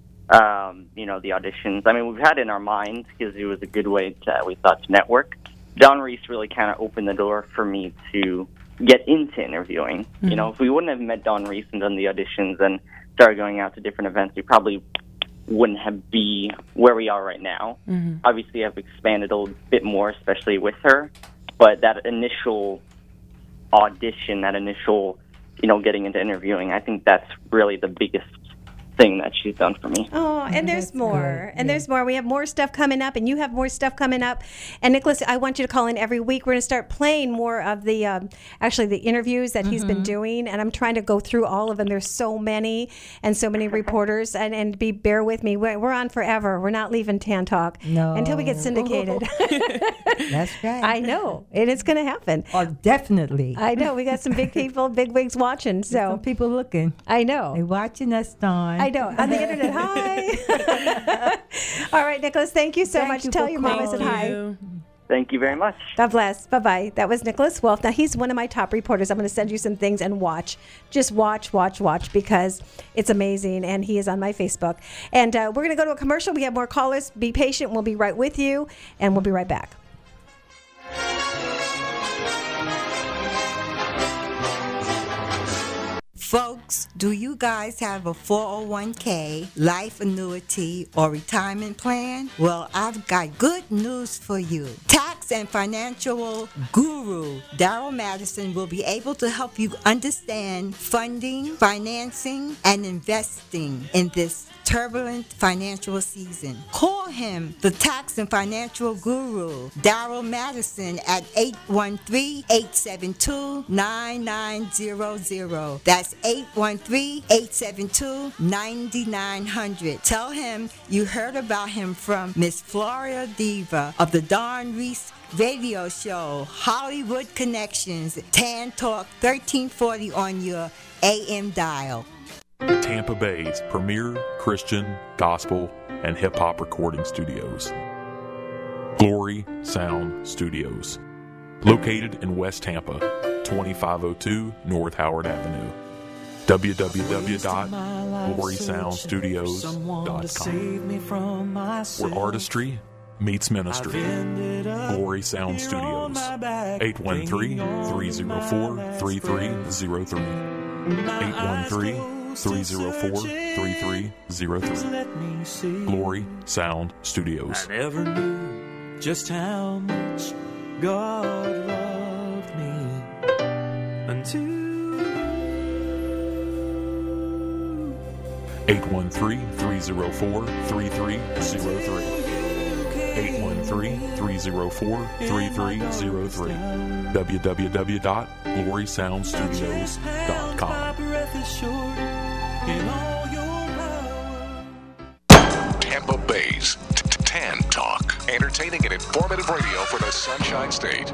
the auditions. I mean, we've had it in our minds because it was a good way we thought, to network. Dawn Reese really kind of opened the door for me to get into interviewing. Mm-hmm. If we wouldn't have met Dawn Reese and done the auditions and started going out to different events, we probably wouldn't have be where we are right now. Mm-hmm. Obviously, I've expanded a little bit more, especially with her, but that initial audition, that initial, getting into interviewing, I think that's really the biggest thing that she's done for me. Oh, and there's That's more. good. And there's more. We have more stuff coming up, and you have more stuff coming up. And Nicholas, I want you to call in every week. We're going to start playing more of the, actually, the interviews that he's been doing. And I'm trying to go through all of them. There's so many and so many reporters. And bear with me. We're on forever. We're not leaving Tan Talk until we get syndicated. That's right. I know. And it's going to happen. Oh, definitely. I know. We got some big people, big wigs watching. Some So people looking. I know. They watching us, Dawn. I know. On the internet. Hi. All right, Nicholas, thank you so Thank much. you Tell for your mom I said calling. hi. Thank you very much. God bless. Bye-bye. That was Nicholas Wolf. Now, he's one of my top reporters. I'm going to send you some things and watch. Just watch, because it's amazing, and he is on my Facebook. And we're going to go to a commercial. We have more callers. Be patient. We'll be right with you, and we'll be right back. Folks, do you guys have a 401k, life annuity, or retirement plan? Well, I've got good news for you. Tax and financial guru Daryl Madison will be able to help you understand funding, financing, and investing in this turbulent financial season. Call him, the tax and financial guru, Daryl Madison, at 813-872-9900. That's 813-872-9900. Tell him you heard about him from Miss Florida Diva of the Dawn Reese radio show, Hollywood Connections, Tan Talk 1340 on your AM dial. Tampa Bay's premier Christian, gospel, and hip-hop recording studios. Glory Sound Studios. Located in West Tampa, 2502 North Howard Avenue. www.glorysoundstudios.com, where artistry meets ministry. Glory Sound Studios. 813-304-3303. 813-304-3303. Glory Sound Studios. I never knew just how much God loved me until 813-304-3303. 813-304-3303. www.glorysoundstudios.com. Tampa Bay's Tan Talk. Entertaining and informative radio for the Sunshine State.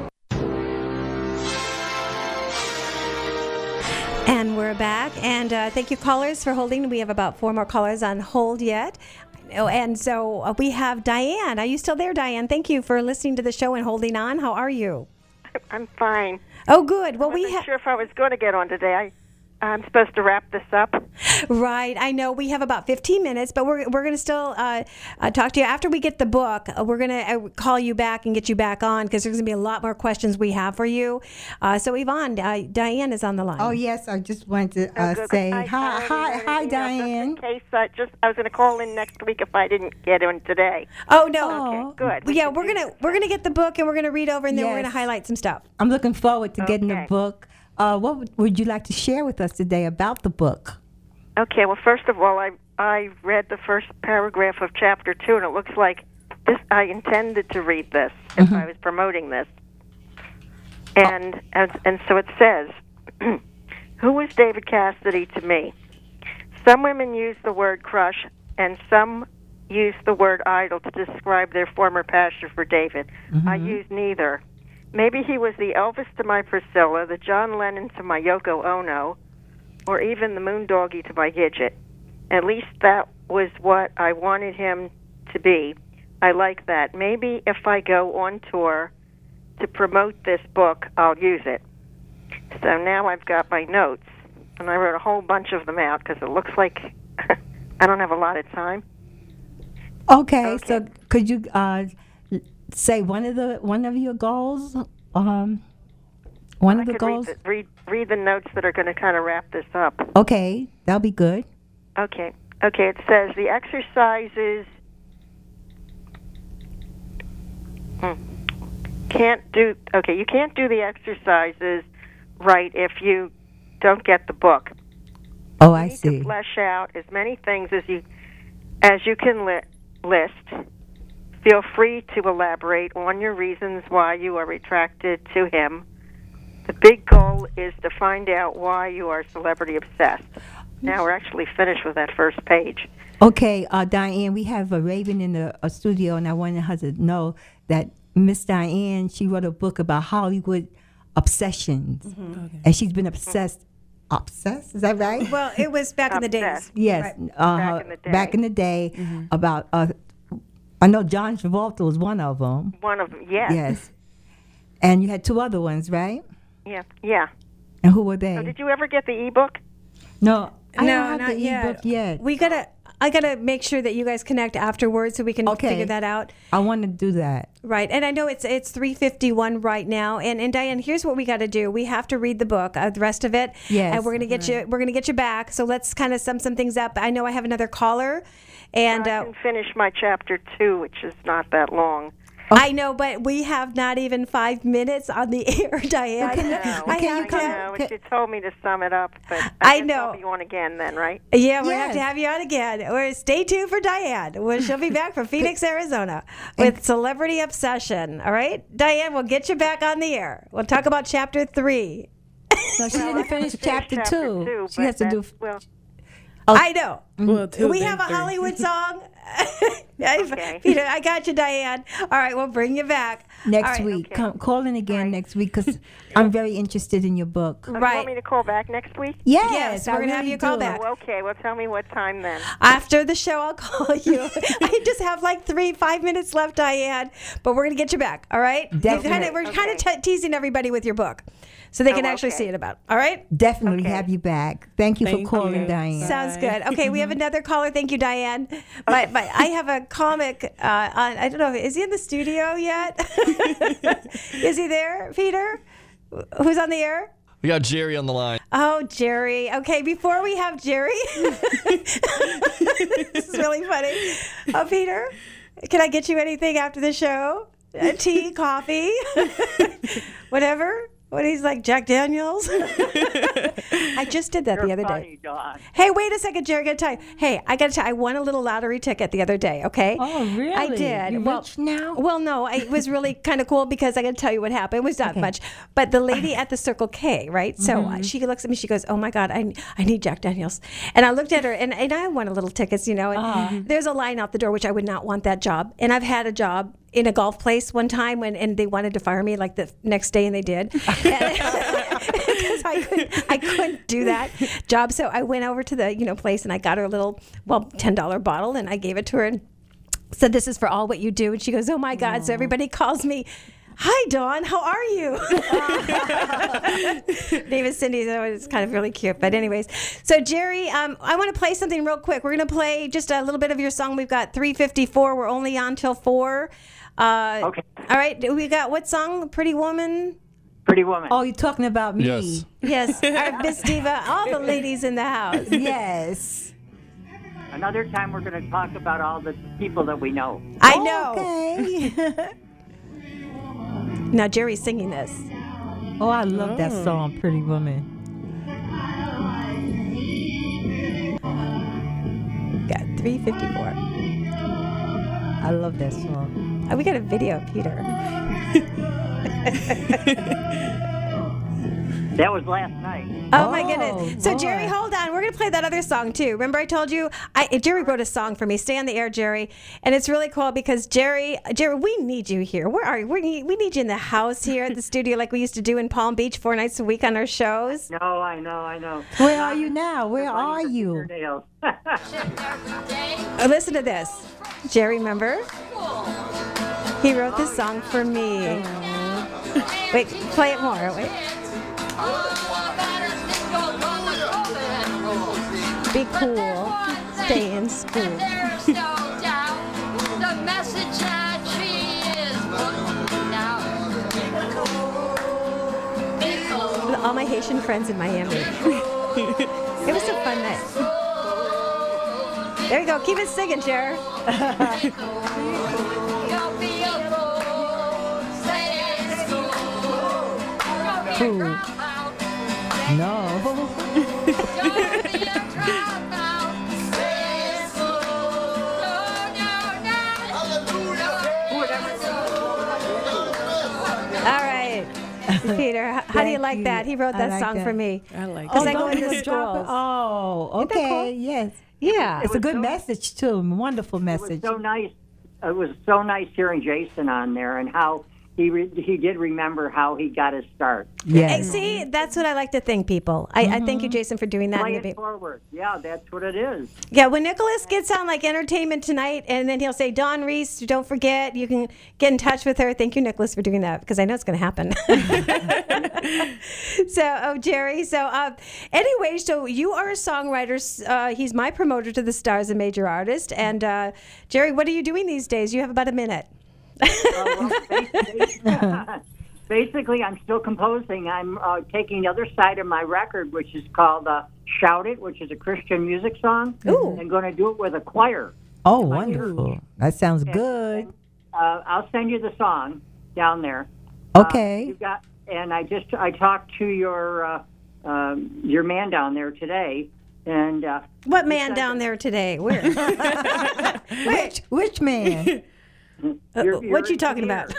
And we're back. And thank you, callers, for holding. We have about 4 more callers on hold yet. And so we have Diane. Are you still there, Diane? Thank you for listening to the show and holding on. How are you? I'm fine. Oh, good. Well, I wasn't sure if I was going to get on today. I'm supposed to wrap this up. Right. I know we have about 15 minutes, but we're going to still talk to you. After we get the book, we're going to call you back and get you back on because there's going to be a lot more questions we have for you. So, Yvonne, Diane is on the line. Oh, yes. I just wanted to say hi, Diane. Just in case, I was going to call in next week if I didn't get in today. Oh, no. Okay, good. Yeah, we're going to get the book and we're going to read over and then we're going to highlight some stuff. I'm looking forward to getting the book. What would you like to share with us today about the book? Okay, well, first of all, I read the first paragraph of Chapter 2, and it looks like this. I intended to read this if I was promoting this. And so it says, who was David Cassidy to me? Some women use the word crush, and some use the word idol to describe their former passion for David. I use neither. Maybe he was the Elvis to my Priscilla, the John Lennon to my Yoko Ono, or even the Moondoggie to my Gidget. At least that was what I wanted him to be. I like that. Maybe if I go on tour to promote this book, I'll use it. So now I've got my notes, and I wrote a whole bunch of them out because it looks like I don't have a lot of time. Okay. So could you say one of your goals? One of the goals. Read the notes that are going to kind of wrap this up. Okay, that'll be good. Okay. It says the exercises can't do. Okay, you can't do the exercises right if you don't get the book. Oh, I You need see. to flesh out as many things as you can list. Feel free to elaborate on your reasons why you are attracted to him. The big goal is to find out why you are celebrity obsessed. Now we're actually finished with that first page. Okay, Diane, we have a Raven in the studio, and I wanted her to know that Miss Diane, she wrote a book about Hollywood obsessions, and she's been obsessed. Obsessed? Is that right? Well, it was back in the days. Yes, Right. back in the day, about. I know John Travolta was one of them. One of them, yes. Yes, and you had two other ones, right? Yeah. And who were they? So did you ever get the ebook? No, I No, don't have not the yet. ebook yet. I gotta make sure that you guys connect afterwards so we can figure that out. I want to do that. Right, and I know it's 3:51 right now, and Diane, here's what we got to do. We have to read the book, the rest of it. Yes. And we're gonna get you back. So let's kind of sum some things up. I know I have another caller, and I can finish my chapter 2, which is not that long. I know, but we have not even 5 minutes on the air, Diane. I know. You told me to sum it up, but I guess know. I'll be on again then, right? Yeah, we'll have to have you on again. Or stay tuned for Diane. She'll be back from Phoenix, Arizona with Celebrity Obsession. All right? Diane, we'll get you back on the air. We'll talk about chapter 3. No, she didn't finish chapter 2. She has to do. I know. Well, we have a Hollywood song. Peter, I got you, Diane. All right, we'll bring you back Next All right, week. Call in again next week because I'm very interested in your book. You want me to call back next week? Yes, we're going to have you call back. Oh, okay, well, tell me what time then. After the show, I'll call you. I just have like 5 minutes left, Diane, but we're going to get you back, all right? Definitely. We're kind of teasing everybody with your book so they can actually see it about. All right? Definitely have you back. Thank you for calling, Diane. Sounds good. Okay, we have another caller. Thank you, Diane. But I have a comic on, I don't know, is he in the studio yet? Is he there, Peter? Who's on the air? We got Jerry on the line. Oh, Jerry. Okay, before we have Jerry, this is really funny. Oh, Peter, can I get you anything after the show? Tea, coffee, whatever? What, he's like, Jack Daniels? I just did that the other day. Dawn. Hey, wait a second, Jerry. I got to tell you. Hey, I got to tell you, I won a little lottery ticket the other day, okay? Oh, really? I did. You rich now? Well, no. It was really kind of cool because I got to tell you what happened. It was not much. But the lady at the Circle K, right? So she looks at me. She goes, oh, my God, I need Jack Daniels. And I looked at her, and I won a little tickets, you know. And there's a line out the door, which I would not want that job. And I've had a job in a golf place one time and they wanted to fire me like the next day, and they did. Because I couldn't do that job. So I went over to the place and I got her a little $10 bottle and I gave it to her and said, this is for all what you do. And she goes, oh my God. So everybody calls me, hi, Dawn, how are you? Name is Cindy, so it's kind of really cute. But anyways, so Jerry, I want to play something real quick. We're going to play just a little bit of your song. We've got 3:54. We're only on till 4. Okay. All right. We got what song? Pretty Woman? Pretty Woman. Oh, you're talking about me. Yes. Our Miss Diva, all the ladies in the house. Yes. Another time we're going to talk about all the people that we know. I know. Okay. Now Jerry's singing this. Oh, I love that song, Pretty Woman. Got 3:54. I love that song. Oh, we got a video of Peter. That was last night. Oh my goodness. So Jerry, hold on. We're going to play that other song too. Remember I told you Jerry wrote a song for me. Stay on the air, Jerry. And it's really cool because Jerry, we need you here. Where are you? We need you in the house here at the studio like we used to do in Palm Beach 4 nights a week on our shows. No, I know. Where are you now? Where are you? Listen to this. Jerry, remember? He wrote this song for me. Wait, play it more. Wait. Be cool. Stay in school. With all my Haitian friends in Miami. It was a fun night. There you go. Keep it singing, Jer. No. All right. Peter, how do you like that? He wrote that like song that. for me. I like Because it. I go into schools. Oh, Isn't that okay. cool? Yes. Yeah. It's a good message, too. Wonderful It message. was so nice. It was so nice hearing Jason on there and how he did remember how he got his start. Hey, see, that's what I like to think, people. I thank you, Jason, for doing that. Play in the it forward. Yeah, that's what it is. Yeah, when Nicholas gets on like Entertainment Tonight, and then he'll say, Dawn Reese, don't forget, you can get in touch with her. Thank you, Nicholas, for doing that, because I know it's going to happen. Jerry, anyway, so you are a songwriter. He's my promoter to the Stars and Major Artist. And Jerry, what are you doing these days? You have about a minute. Basically, I'm still composing. I'm taking the other side of my record, which is called Shout It, which is a Christian music song. Ooh. And going to do it with a choir. Oh, wonderful. That sounds good. I'll send you the song down there. Okay. I talked to your man down there today, and what man down there today? Where? Which man? What you talking about?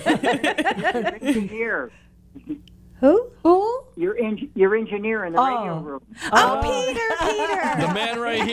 Engineer. Who? Your engineer in the radio room. Oh, Peter. The man right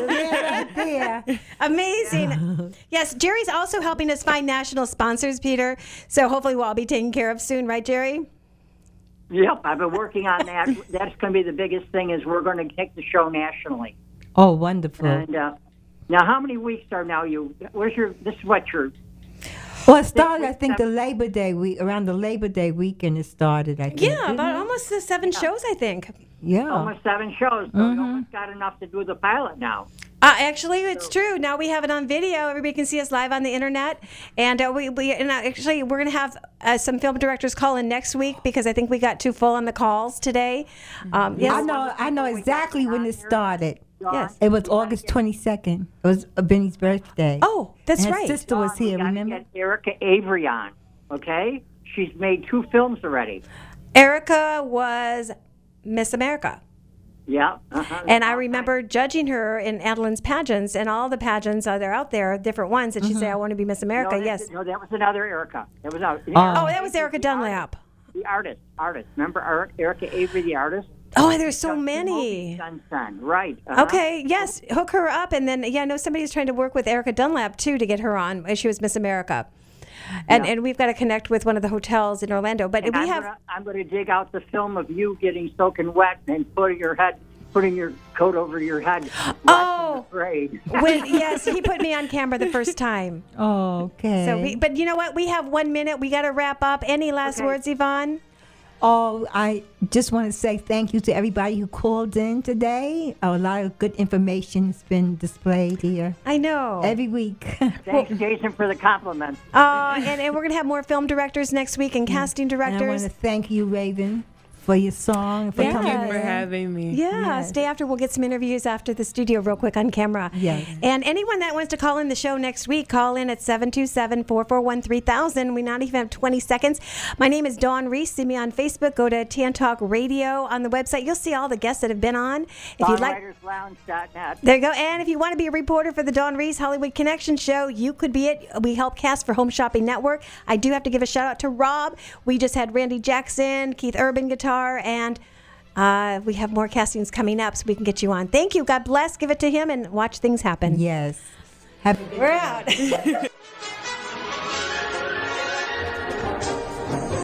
here. Amazing. Yes, Jerry's also helping us find national sponsors, Peter. So hopefully we'll all be taken care of soon, right, Jerry? Yep, I've been working on that. That's going to be the biggest thing is we're going to take the show nationally. Oh, wonderful. And now, how many weeks are now you? This is what your. Well, it started, I think, the Labor Day week, around the Labor Day weekend it started, I think. Yeah, about almost 7 shows, I think. Yeah. Almost 7 shows, so we almost got enough to do the pilot now. Actually, it's true. Now we have it on video. Everybody can see us live on the internet. And we're going to have some film directors call in next week because I think we got too full on the calls today. Yes. I know exactly when it started. Yes. It was August 22nd. It was Benny's birthday. Oh, that's and right. His sister was here, remember? Get Erica Avery on, okay? She's made 2 films already. Erica was Miss America. Yeah. And I remember judging her in Adeline's pageants, and all the pageants they're out there, different ones, and she'd say, I want to be Miss America. Yes. No, that was another Erica. That was that was Erica Dunlap. The artist. Remember Erica Avery, the artist? Oh, there's so many. Son. Right. Okay, yes. Hook her up. And then, I know somebody's trying to work with Erica Dunlap, too, to get her on. She was Miss America. And we've got to connect with one of the hotels in Orlando. But and I'm going to dig out the film of you getting soaking wet and putting your coat over your head. Oh, when yes, he put me on camera the first time. Oh, okay. So, but you know what? We have 1 minute. We got to wrap up. Any last words, Yvonne? Oh, I just want to say thank you to everybody who called in today. A lot of good information has been displayed here. I know. Every week. Thanks, Jason, for the compliment. And we're going to have more film directors next week and casting directors. And I want to thank you, Raven, for your song. For Thank you coming for in. having me. Yeah, stay after. We'll get some interviews after the studio real quick on camera. Yes. And anyone that wants to call in the show next week, call in at 727-441-3000. We not even have 20 seconds. My name is Dawn Reese. See me on Facebook. Go to Tan Talk Radio on the website. You'll see all the guests that have been on. If you'd like, DawnWritersLounge.net. there you go. And if you want to be a reporter for the Dawn Reese Hollywood Connection show, you could be it. We help cast for Home Shopping Network. I do have to give a shout out to Rob. We just had Randy Jackson, Keith Urban guitar, and we have more castings coming up so we can get you on. Thank you. God bless. Give it to him and watch things happen. Yes. We're out.